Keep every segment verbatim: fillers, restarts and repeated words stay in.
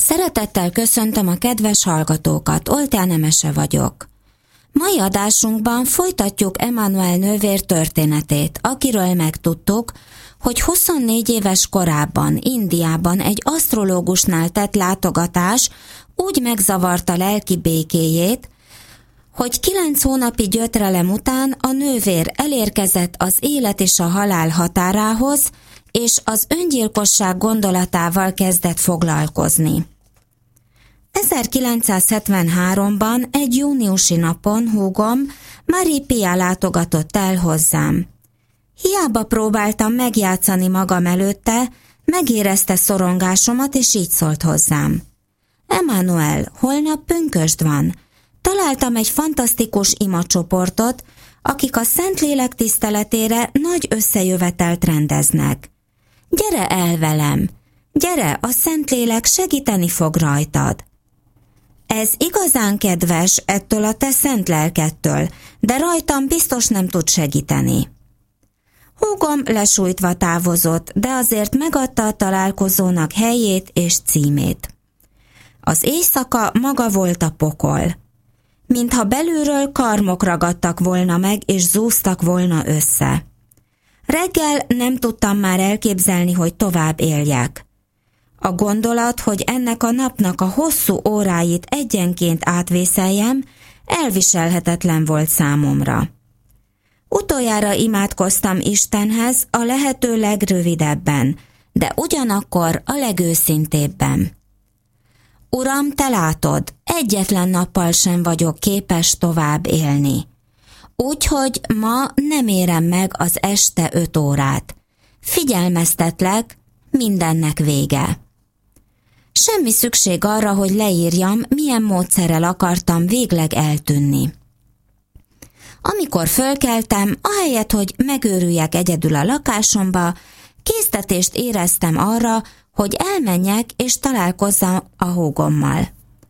Szeretettel köszöntöm a kedves hallgatókat, Oltán Emese vagyok. Mai adásunkban folytatjuk Emmanuel nővér történetét, akiről megtudtuk, hogy huszonnégy éves korában Indiában egy asztrológusnál tett látogatás úgy megzavarta lelki békéjét, hogy kilenc hónapi gyötrelem után a nővér elérkezett az élet és a halál határához, és az öngyilkosság gondolatával kezdett foglalkozni. ezerkilencszázhetvenháromban egy júniusi napon húgom, Marie Pia látogatott el hozzám. Hiába próbáltam megjátszani magam előtte, megérezte szorongásomat, és így szólt hozzám. Emmanuel, holnap pünkösd van. Találtam egy fantasztikus imacsoportot, akik a Szentlélek tiszteletére nagy összejövetelt rendeznek. Gyere el velem, gyere, a Szentlélek segíteni fog rajtad. Ez igazán kedves ettől a te szent lelkedtől, de rajtam biztos nem tud segíteni. Húgom lesújtva távozott, de azért megadta a találkozónak helyét és címét. Az éjszaka maga volt a pokol. Mintha belülről karmok ragadtak volna meg, és zúztak volna össze. Reggel nem tudtam már elképzelni, hogy tovább éljek. A gondolat, hogy ennek a napnak a hosszú óráit egyenként átvészeljem, elviselhetetlen volt számomra. Utoljára imádkoztam Istenhez a lehető legrövidebben, de ugyanakkor a legőszintébben. Uram, te látod, egyetlen nappal sem vagyok képes tovább élni. Úgyhogy ma nem érem meg az este öt órát. Figyelmeztetlek, mindennek vége. Semmi szükség arra, hogy leírjam, milyen módszerrel akartam végleg eltűnni. Amikor fölkeltem, ahelyett, hogy megőrüljek egyedül a lakásomba, késztetést éreztem arra, hogy elmenjek és találkozzam a húgommal.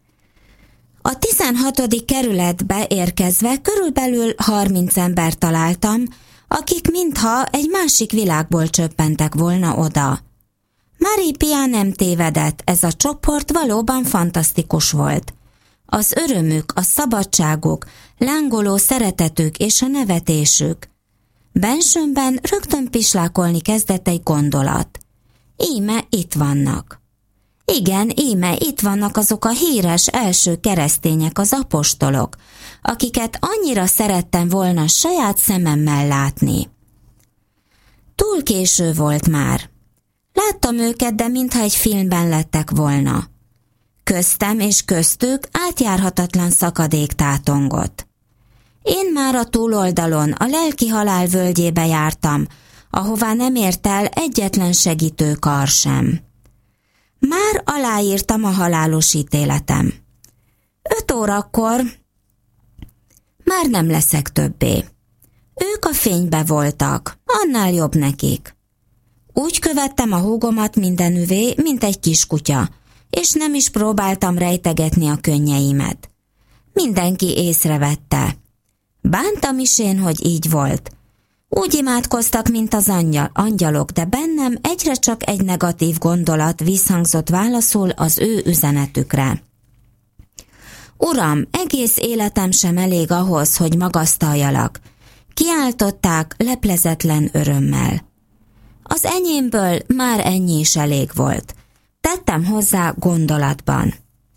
A tizenhatodik kerületbe érkezve körülbelül harminc embert találtam, akik mintha egy másik világból csöppentek volna oda. Marie Pia nem tévedett, ez a csoport valóban fantasztikus volt. Az örömük, a szabadságuk, lángoló szeretetük és a nevetésük. Bensőmben rögtön pislákolni kezdett egy gondolat. Íme itt vannak. Igen, íme itt vannak azok a híres első keresztények, az apostolok, akiket annyira szerettem volna saját szememmel látni. Túl késő volt már. Láttam őket, de mintha egy filmben lettek volna. Köztem és köztük átjárhatatlan szakadék tátongott. Én már a túloldalon, a lelki halál völgyébe jártam, ahová nem ért el egyetlen segítő kar sem. Már aláírtam a halálos ítéletem. Öt órakor már nem leszek többé. Ők a fénybe voltak, annál jobb nekik. Úgy követtem a húgomat mindenüvé, mint egy kiskutya, és nem is próbáltam rejtegetni a könnyeimet. Mindenki észrevette. Bántam is én, hogy így volt. Úgy imádkoztak, mint az angyal, angyalok, de bennem egyre csak egy negatív gondolat visszhangzott válaszul az ő üzenetükre. Uram, egész életem sem elég ahhoz, hogy magasztaljalak. Kiáltották leplezetlen örömmel. Az enyémből már ennyi is elég volt. Tettem hozzá gondolatban.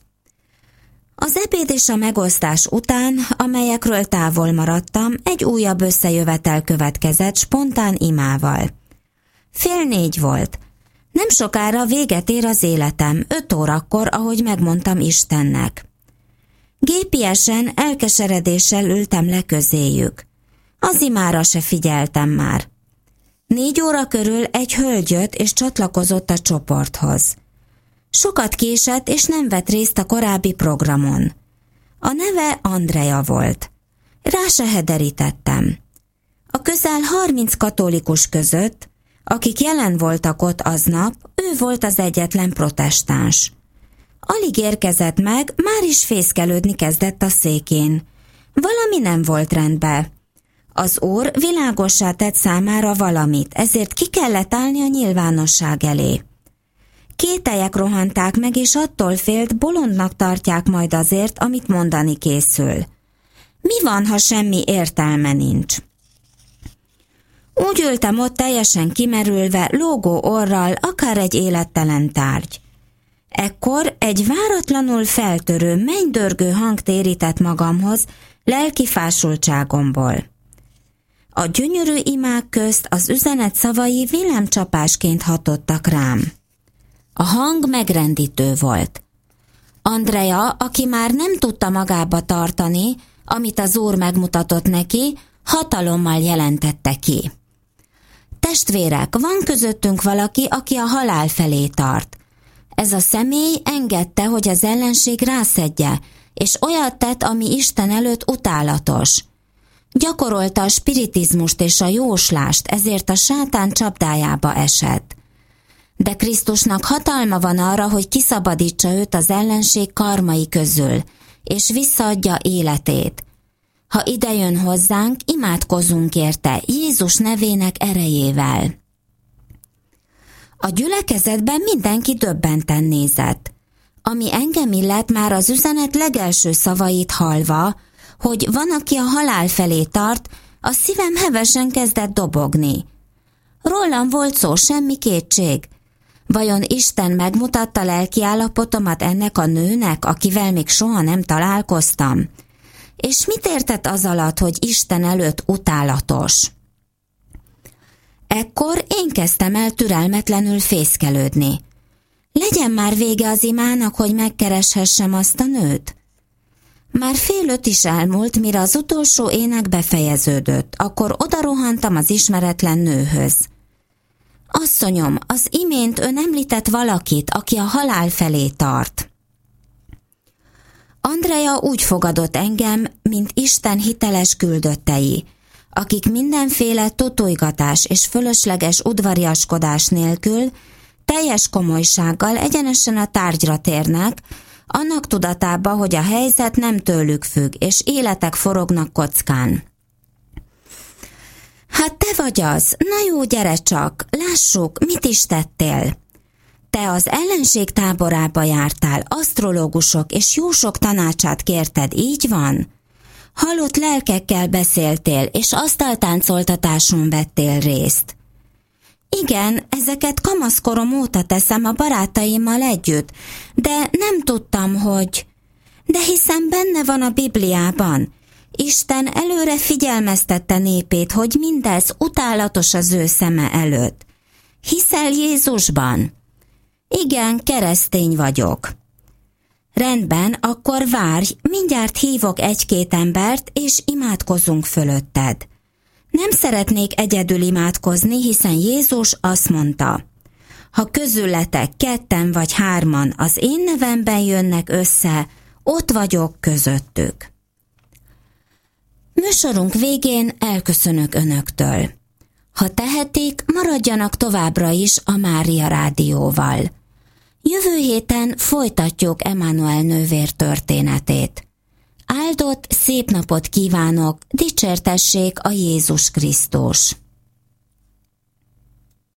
Az ebéd és a megosztás után, amelyekről távol maradtam, egy újabb összejövetel következett spontán imával. Fél négy volt. Nem sokára véget ér az életem, öt órakor, ahogy megmondtam Istennek. Gépiesen, elkeseredéssel ültem le közéjük. Az imára se figyeltem már. Négy óra körül egy hölgy jött és csatlakozott a csoporthoz. Sokat késett, és nem vett részt a korábbi programon. A neve Andrea volt. Rá se hederítettem. A közel harminc katolikus között, akik jelen voltak ott aznap, ő volt az egyetlen protestáns. Alig érkezett meg, már is fészkelődni kezdett a székén. Valami nem volt rendben. Az úr világossá tett számára valamit, ezért ki kellett állni a nyilvánosság elé. kételyek rohanták meg, és attól félt, bolondnak tartják majd azért, amit mondani készül. Mi van, ha semmi értelme nincs? Úgy ültem ott teljesen kimerülve, lógó orral, akár egy élettelen tárgy. Ekkor egy váratlanul feltörő, mennydörgő hang térített magamhoz, lelki fásultságomból. A gyönyörű imák közt az üzenet szavai villámcsapásként hatottak rám. A hang megrendítő volt. Andrea, aki már nem tudta magába tartani, amit az Úr megmutatott neki, hatalommal jelentette ki. Testvérek, van közöttünk valaki, aki a halál felé tart. Ez a személy engedte, hogy az ellenség rászedje, és olyat tett, ami Isten előtt utálatos. Gyakorolta a spiritizmust és a jóslást, ezért a sátán csapdájába esett. De Krisztusnak hatalma van arra, hogy kiszabadítsa őt az ellenség karmai közül, és visszaadja életét. Ha idejön hozzánk, imádkozzunk érte, Jézus nevének erejével. A gyülekezetben mindenki döbbenten nézett. Ami engem illet, már az üzenet legelső szavait hallva, hogy van, aki a halál felé tart, a szívem hevesen kezdett dobogni. Rólam volt szó, semmi kétség. Vajon Isten megmutatta lelki állapotomat ennek a nőnek, akivel még soha nem találkoztam? És mit értett az alatt, hogy Isten előtt utálatos? Ekkor én kezdtem el türelmetlenül fészkelődni. Legyen már vége az imának, hogy megkereshessem azt a nőt? Már fél öt is elmúlt, mire az utolsó ének befejeződött, akkor odarohantam az ismeretlen nőhöz. Asszonyom, az imént ön említett valakit, aki a halál felé tart. Andrea úgy fogadott engem, mint Isten hiteles küldöttei, akik mindenféle totujgatás és fölösleges udvariaskodás nélkül teljes komolysággal egyenesen a tárgyra térnek, annak tudatába, hogy a helyzet nem tőlük függ, és életek forognak kockán. Hát te vagy az, na jó, gyere csak, lássuk, mit is tettél. Te az ellenség táborába jártál, asztrológusok és jósok tanácsát kérted, így van? Halott lelkekkel beszéltél, és asztaltáncoltatáson vettél részt. Igen, ezeket kamaszkorom óta teszem a barátaimmal együtt, de nem tudtam, hogy... De hiszen benne van a Bibliában. Isten előre figyelmeztette népét, hogy mindez utálatos az ő szeme előtt. Hiszel Jézusban? Igen, keresztény vagyok. Rendben, akkor várj, mindjárt hívok egy-két embert, és imádkozzunk fölötted. Nem szeretnék egyedül imádkozni, hiszen Jézus azt mondta, ha közületek ketten vagy hárman az én nevemben jönnek össze, ott vagyok közöttük. Műsorunk végén elköszönök önöktől. Ha tehetik, maradjanak továbbra is a Mária Rádióval. Jövő héten folytatjuk Emmanuel nővér történetét. Áldott, szép napot kívánok, dicsértessék a Jézus Krisztus!